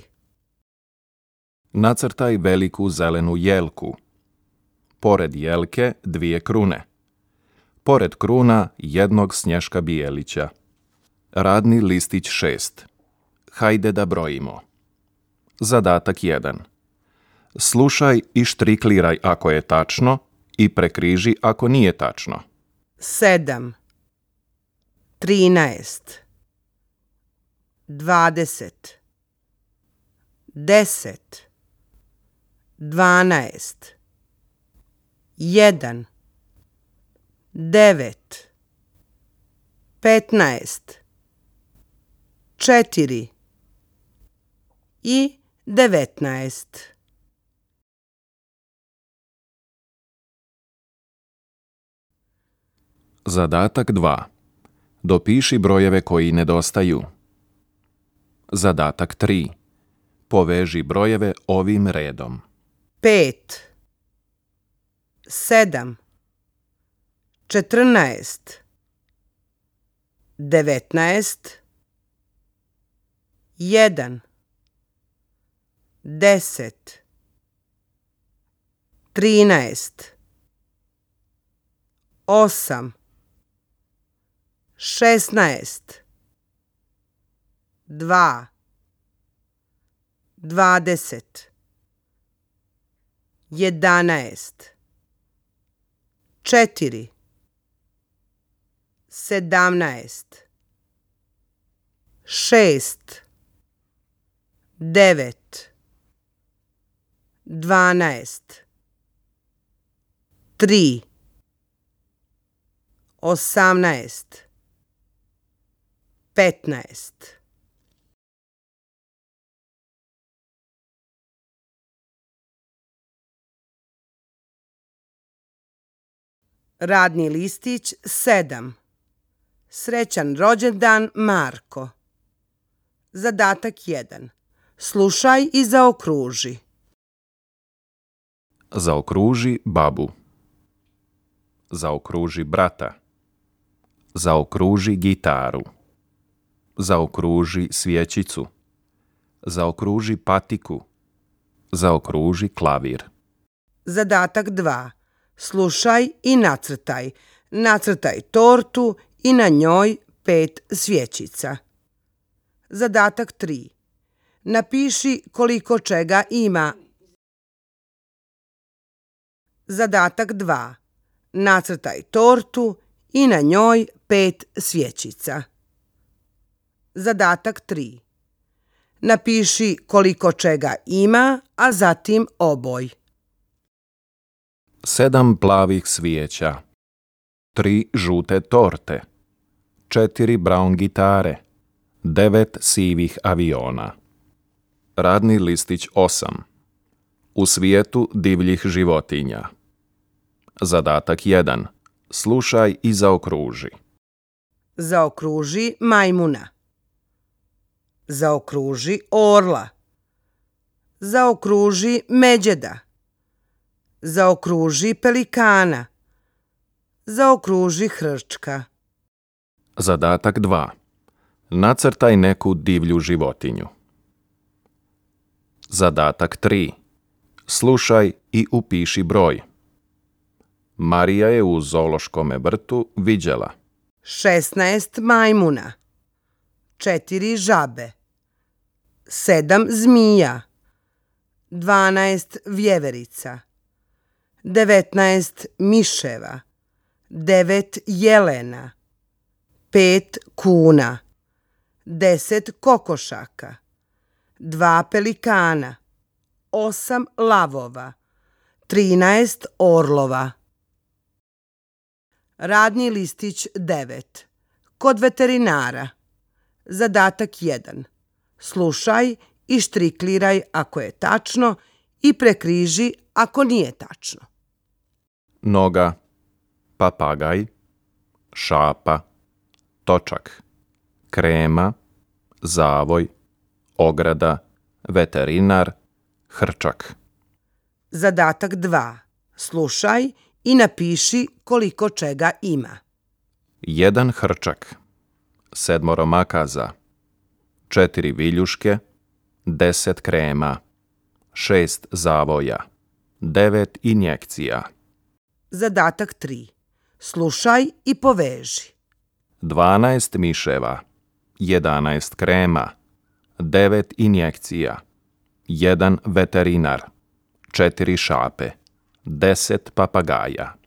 Nacrtaj veliku zelenu jelku. Pored jelke dvije krune. Pored kruna jednog Snješka Bijelića. Radni listić šest. Hajde da brojimo. Zadatak jedan. Slušaj i štrikliraj ako je tačno i prekriži ako nije tačno. Sedam. Trinaest. Dvadeset. Deset. Dvanaest. Jedan. Devet. Petnaest. Četiri. I devetnaest. Zadatak dva. Dopiši brojeve koji nedostaju. Zadatak tri. Poveži brojeve ovim redom. Pet. Sedam. Četrnaest. Devetnaest. Jedan. deset, trinaest, osam, šesnaest, dva, dvadeset, jedanaest, četiri, sedamnaest, šest, devet, dvanaest, tri, osamnaest, petnaest. Radni listić sedam. Srećan rođendan Marko. Zadatak jedan. Slušaj i zaokruži. Zaokruži babu. Zaokruži brata. Zaokruži gitaru. Zaokruži svjećicu. Zaokruži patiku. Zaokruži klavir. Zadatak dva. Slušaj i nacrtaj. Nacrtaj tortu i na njoj pet svjećica. Zadatak tri. Napiši koliko čega ima. Zadatak dva. Nacrtaj tortu i na njoj pet svjećica. Zadatak tri. Napiši koliko čega ima, a zatim oboj. Sedam plavih svijeća. Tri žute torte. Četiri brown gitare. Devet sivih aviona. Radni listić osam. U svijetu divljih životinja. Zadatak jedan. Slušaj i zaokruži. Zaokruži majmuna. Zaokruži orla. Zaokruži međeda. Zaokruži pelikana. Zaokruži hrčka. Zadatak dva. Nacrtaj neku divlju životinju. Zadatak tri. Slušaj i upiši broj. Marija je u zoološkome vrtu viđela šesnaest majmuna, četiri žabe, sedam zmija, dvanaest vjeverica, devetnaest miševa, devet jelena, pet kuna, deset kokošaka, dva pelikana, osam lavova, trinaest orlova. Radni listić devet. Kod veterinara. Zadatak jedan. Slušaj i štrikliraj ako je tačno i prekriži ako nije tačno. noga, papagaj, šapa, točak, krema, zavoj, ograda, veterinar, hrčak. Zadatak dva. Slušaj i napiši koliko čega ima. Jedan hrčak, sedmoro makaza, četiri viljuške, deset krema, šest zavoja, devet injekcija. Zadatak tri. Slušaj i poveži. dvanaest miševa, jedanaest krema, devet injekcija, jedan veterinar, četiri šape, deset papagaja.